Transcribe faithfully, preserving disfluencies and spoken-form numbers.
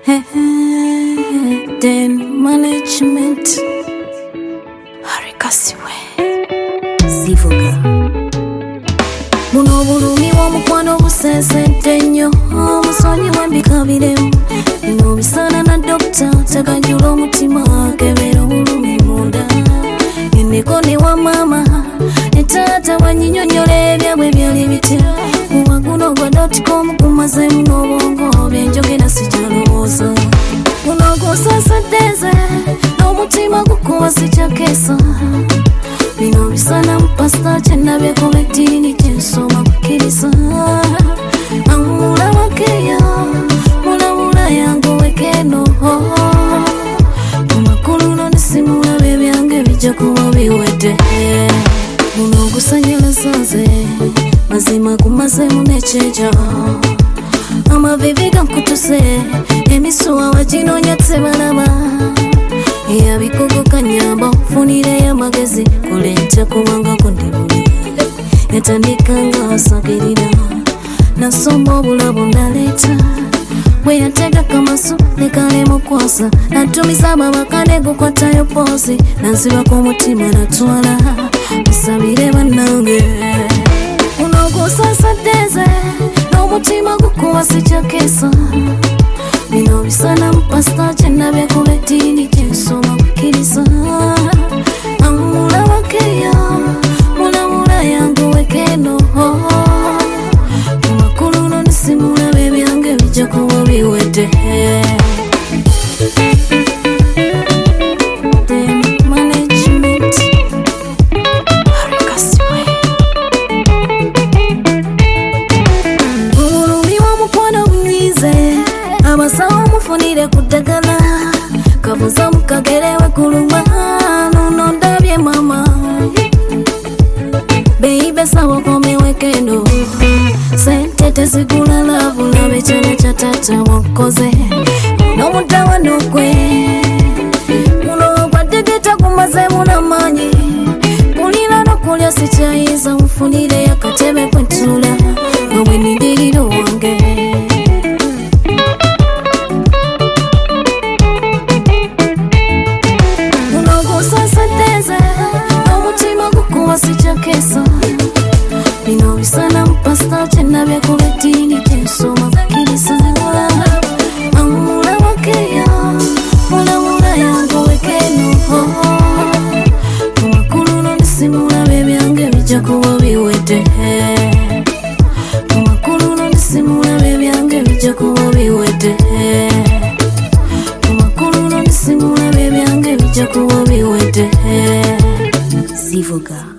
Then management Harikasiwe Zivuga Buno bulumi w'omukwano busensente nnyo omusonyi w'embikabiremu bino bisana na dokita taganjula omutima kebera obulumi munda eneko ne wa mama ne taata wanyinyonnyola ebyabwe byali bitya muwa guno gwa dotcom kumazeemu n'obwongo byenjogera sikyalowooza guno gusasaddeze n'omutima gukuba sikyakeesa bino bisana mpasita kyennabyeko beddiini kyensoma kukkiriza amulabakeya mulabula yange wekeno mumakulu no nisimulaba ebyange bijja kuba biwedde guno ogusanyalaza nze mazima gumazeemu n'ekyeja amavivi gankutuse emisuwa waginoonya tebalaba eyabikugu kanyamba nfunireyo amagezi kole ntya kubanga kundibuli yatandika nga asagirira nasomba obulabu ndaleeta bwe yatega kamasu nekalemukwasa natumiza amabaka negukwatayo poozi nanzibako omutima natwala musabire bannange guno gusasaddeze n'omutima gukuba sikyakeesa bino bisana mpasita kyennabyeko beddiini kyensoma kukkiriza amulabakeya mulabula yange wekeno mumakulu no nisimulaba ebyange bijja kuba biwedde abasawo mufunire kuddagala kabuza mukagerewe kuluma nuno ndabye mama beibe sawa komewekeno sente tezigula lavu labe kyana kya taata wakoze n'omutawana gwe muno gwaddegeta gumazeemu n'amaanyi kulira n'okulya sikyayinza mufunire akatebe kwentula nga bwe nidirira wange sikyakeesa bino bisana mpasita kyennabyeko beddiini kyensoma kukkiriza amulabakeya mulabula yange wekeno mumakulu no nisimulaba ebyange bijja kuba biwedde mumakulu no nisimulaba ebyange bijja kuba biwedde mumakulu no nisimulaba ebyange bijja kuba biwedde Zivuga